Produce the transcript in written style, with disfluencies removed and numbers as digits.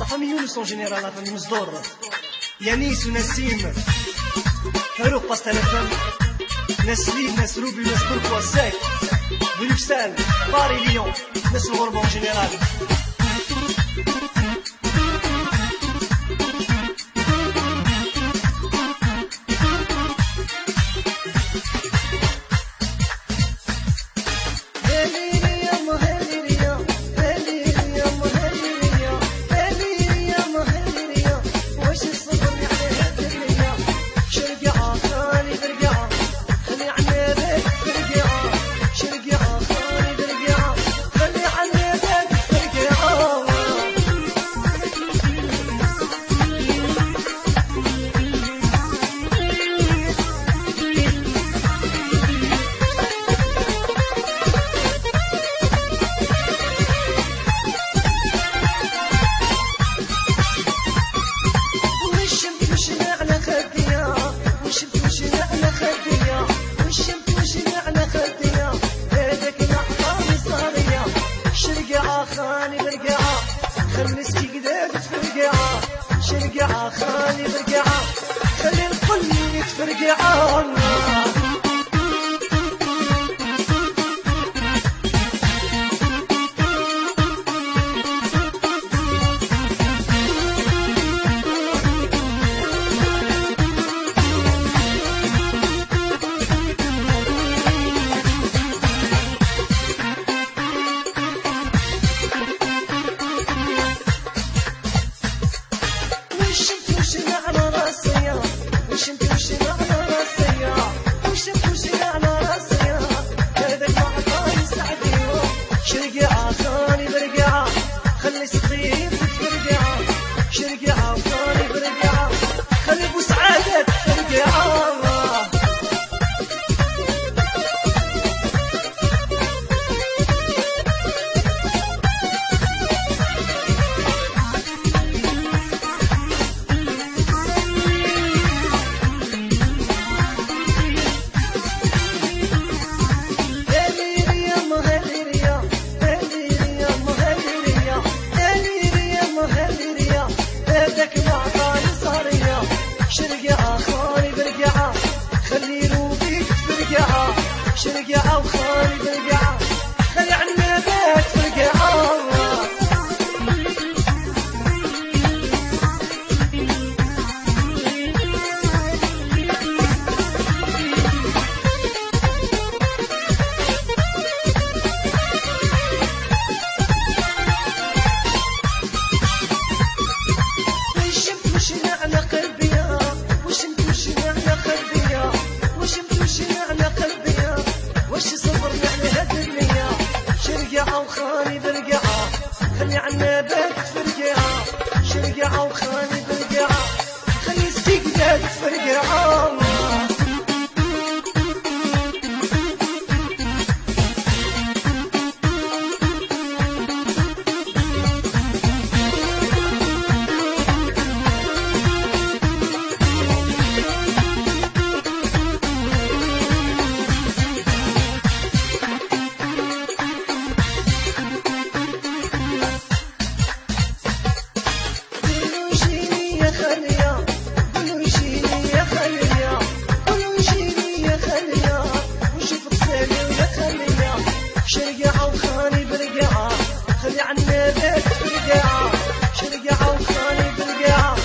La famille Younous en général, la famille Mousdor, Yanis ou Nassim, Farouk Pastel FM, Naslim, Nasroubi, Nasbourg, Sec, Bruxelles, Paris, Lyon, Nas الغربة en général. خاني برقعة خلي استقداد تفرقعة شرقعة خاني برقعة خلي الكل يتفرقعة شرقعة وخالي برقعة خلي عنا بيت فرقعة وشمت وشنعنا قلبيا وشمت وشنعنا قلبيا وشمت وشنعنا قلبيا وش صبر يعني هالدنيا شرقعة وخاني برقعة خلي عنا بيت فرقعة شرقعة وخاني برقعة خلي استقداد فرقعة شرقعة وخاني برقعة خلي عنا بيت فرقعة شرقعة وخاني برقعة